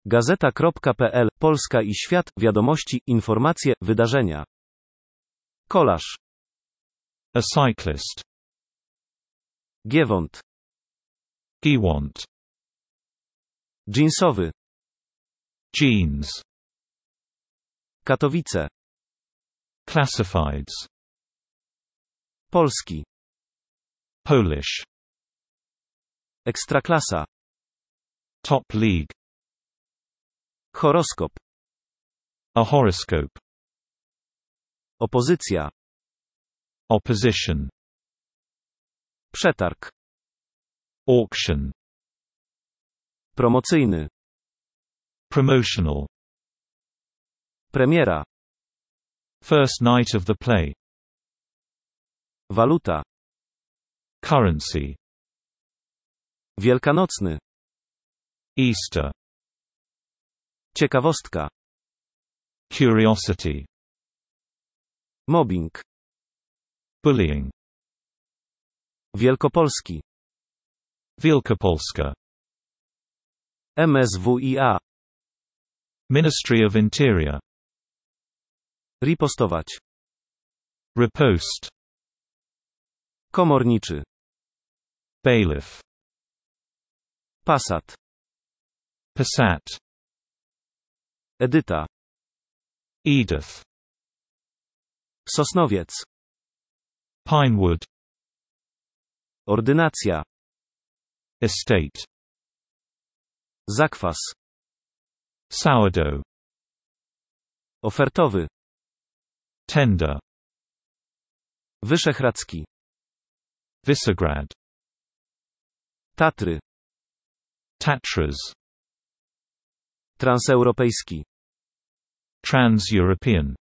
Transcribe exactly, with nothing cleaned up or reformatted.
Gazeta kropka pe el, Polska i świat, wiadomości, informacje, wydarzenia. Kolarz. A cyclist. Giewont. Giewont. Jeansowy. Jeans. Katowice. Classifieds. Polski. Polish. Ekstraklasa. Top League. Horoskop. A horoscope. Opozycja. Opposition. Przetarg. Auction. Promocyjny. Promotional. Premiera. First night of the play. Waluta. Currency. Wielkanocny. Easter. Ciekawostka. Curiosity. Mobbing. Bullying. Wielkopolski. Wielkopolska. em es wu i a. Ministry of Interior. Ripostować. Riposte. Komorniczy. Bailiff. Passat. Passat. Edyta. Edith. Sosnowiec. Pinewood. Ordynacja. Estate. Zakwas. Sourdough. Ofertowy. Tender. Wyszehradzki. Visegrad. Tatry. Tatras. Transeuropejski. Trans-European.